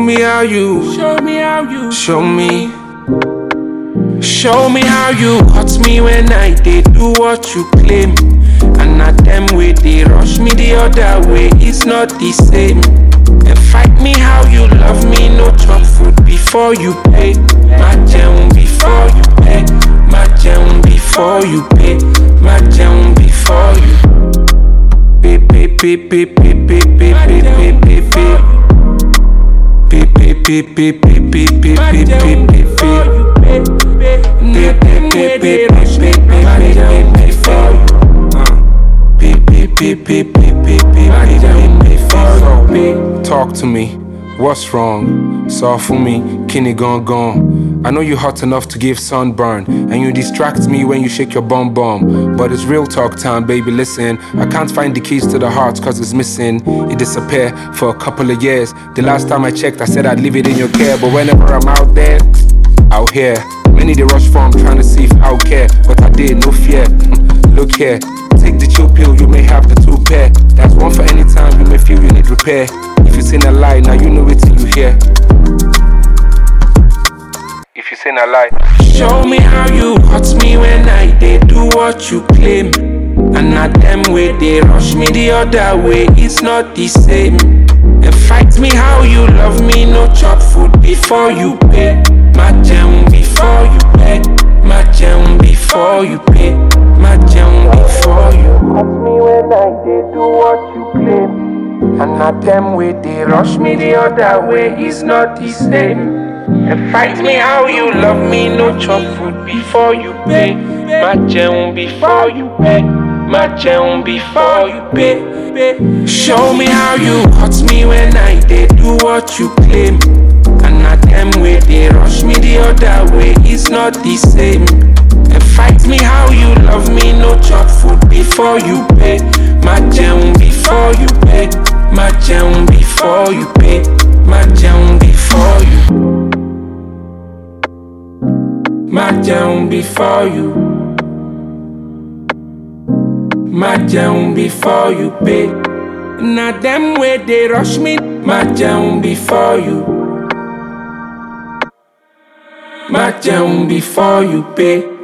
me how you, show me how you hurt me when I did do what you claim. And not them way they rush me the other way, it's not the same. And fight me how you love me, no chop food before you pay. My jam before you pay, my jam before you pay, my jam before you pay, pay, pay, pay, pay, pay, pay, pay, pay, pay, pay. Pay, pay, pay, pay, pay, pay, pay, pay, pay, pay, pay. Talk to me, what's wrong? Saw for me, kidney gone. I know you hot enough to give sunburn, and you distract me when you shake your bum. But it's real talk time, baby, listen. I can't find the keys to the heart cause it's missing. It disappeared for a couple of years. The last time I checked, I said I'd leave it in your care. But whenever I'm out there, out here, many they rush from trying to see if I'll care. But I did, no fear. Look here, take the chill pill, you may have the 2 pair. That's one for any time you may feel you need repair. If you seen a lie, now you know it till you hear. If you seen a lie, show me how you hurt me when I did do what you claim. And not them way they rush me the other way, it's not the same. And fight me how you love me, no chop food before you pay. My jam before you pay, my jam before you pay, my jam before you hurt me when I did do what you claim. And not them way they rush me the other way, it's not the same. And fight me how you love me, no chop food before you pay. My jam before you pay, my jam before you pay. Show me how you hurt me when I did do what you claim. And not them way they rush me the other way, it's not the same. And fight me how you love me, no chop food before you pay. My jam before you pay, my jam before you pay, my jam before you. My jam before you, my jam before you pay. Not them way they rush me, my jam before you, my jam before you pay.